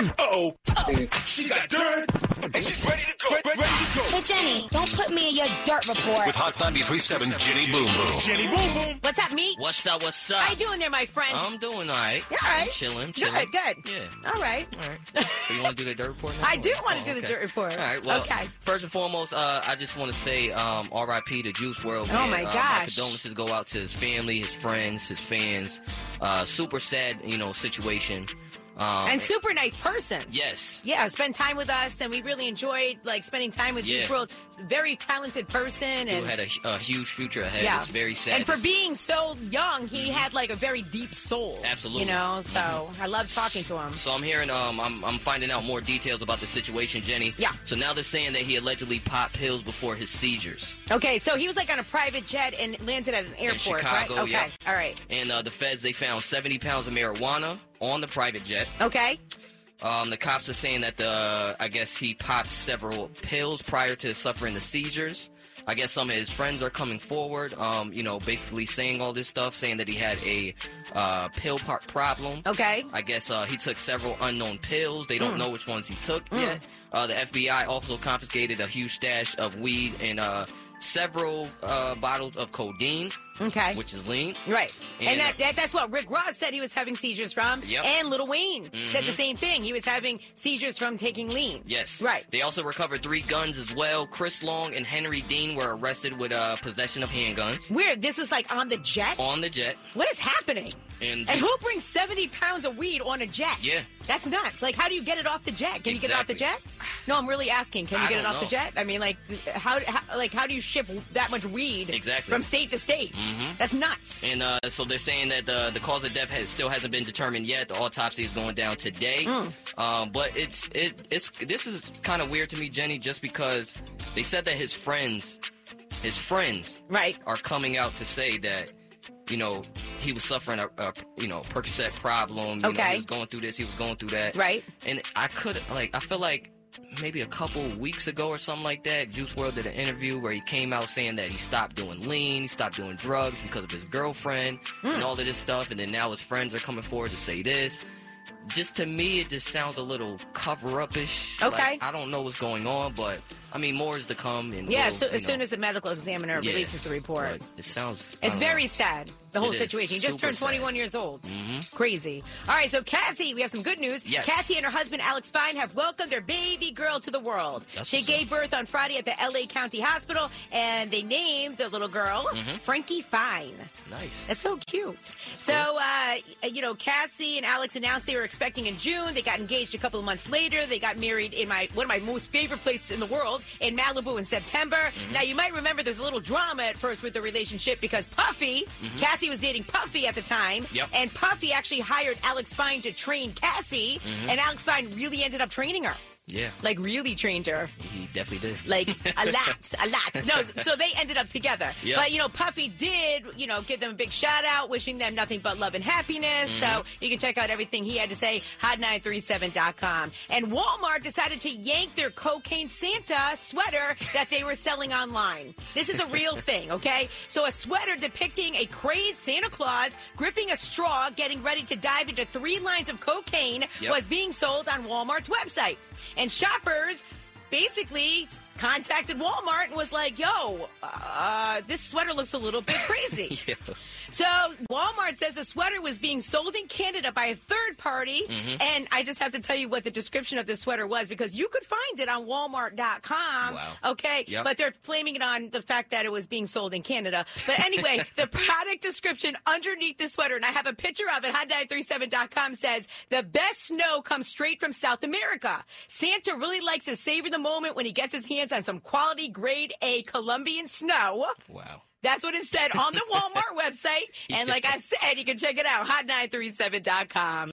Uh-oh. She got dirt, and she's ready to go. Ready to go. Hey, Jenny, don't put me in your dirt report. With Hot 93.7 Jenny Boom Boom. Jenny Boom Boom. What's up, Meech? What's up? How you doing there, my friend? I'm doing all right. You're all right. I'm chilling. Good. Yeah. All right. So you want to do the dirt report now? I do want to do the dirt report. All right. Well, okay. First and foremost, I just want to say R.I.P. to Juice WRLD. Oh, my My gosh. condolences go out to his family, his friends, his fans. Super sad, situation. And super nice person. Yes. Yeah, spend time with us, and we really enjoyed spending time with Juice WRLD. Very talented person, Who and had a huge future ahead. yeah, It's very sad. And for being so young, he had a very deep soul. Absolutely. So I love talking to him. So I'm hearing, I'm finding out more details about the situation, Jenny. Yeah. So now they're saying that he allegedly popped pills before his seizures. Okay, so he was on a private jet and landed at an airport, Chicago, right? Okay, yeah. all right. And the feds, they found 70 pounds of marijuana on the private jet. Okay. The cops are saying that I guess he popped several pills prior to suffering the seizures. I guess some of his friends are coming forward, basically saying all this stuff, saying that he had a pill problem. Okay. I guess he took several unknown pills. They don't know which ones he took yet. The FBI also confiscated a huge stash of weed and several bottles of codeine. Okay. Which is lean. Right. And And, that's what Rick Ross said he was having seizures from. Yep. And Lil Wayne said the same thing. He was having seizures from taking lean. Yes. Right. They also recovered 3 guns as well. Chris Long and Henry Dean were arrested with possession of handguns. Weird. This was on the jet? On the jet. What is happening? And who brings 70 pounds of weed on a jet? Yeah. That's nuts. How do you get it off the jet? Can you get it off the jet? No, I'm really asking. Can you get it off the jet? I mean, how do you ship that much weed from state to state? That's nuts. And so they're saying that the cause of death still hasn't been determined yet. The autopsy is going down today. But this is kind of weird to me, Jenny, just because they said that his friends, right, are coming out to say that, he was suffering a Percocet problem. He was going through this, he was going through that. Right. And I feel like maybe a couple weeks ago or something like that, Juice WRLD did an interview where he came out saying that he stopped doing lean, he stopped doing drugs because of his girlfriend and all of this stuff. And then now his friends are coming forward to say this. Just to me, it just sounds a little cover-up-ish. Okay. I don't know what's going on, but I mean, more is to come. And as soon as the medical examiner releases the report. But it sounds... It's very sad, the whole situation. He just turned 21 years old. Crazy. All right, so Cassie, we have some good news. Yes. Cassie and her husband, Alex Fine, have welcomed their baby girl to the world. She gave birth on Friday at the L.A. County Hospital, and they named the little girl Frankie Fine. Nice. That's so cute. So, Cassie and Alex announced they were expecting in June. They got engaged a couple of months later. They got married in one of my most favorite places in the world, in Malibu in September. Now, you might remember there's a little drama at first with the relationship because Puffy, Cassie was dating Puffy at the time, and Puffy actually hired Alex Fine to train Cassie, and Alex Fine really ended up training her. Yeah. Really trained her. He definitely did. A lot. No, so they ended up together. Yep. But, Puffy did, give them a big shout out, wishing them nothing but love and happiness. So you can check out everything he had to say, hot937.com. And Walmart decided to yank their Cocaine Santa sweater that they were selling online. This is a real thing, okay? So a sweater depicting a crazed Santa Claus gripping a straw, getting ready to dive into 3 lines of cocaine was being sold on Walmart's website. And shoppers basically contacted Walmart and was like, yo, this sweater looks a little bit crazy. So Walmart says the sweater was being sold in Canada by a third party. And I just have to tell you what the description of this sweater was, because you could find it on Walmart.com. Wow. Okay. But they're blaming it on the fact that it was being sold in Canada. But anyway, the product description underneath the sweater, and I have a picture of it, hot937.com, says, the best snow comes straight from South America. Santa really likes to savor the moment when he gets his hands on some quality grade A Colombian snow. Wow. That's what it said on the Walmart website. And like I said, you can check it out, hot937.com.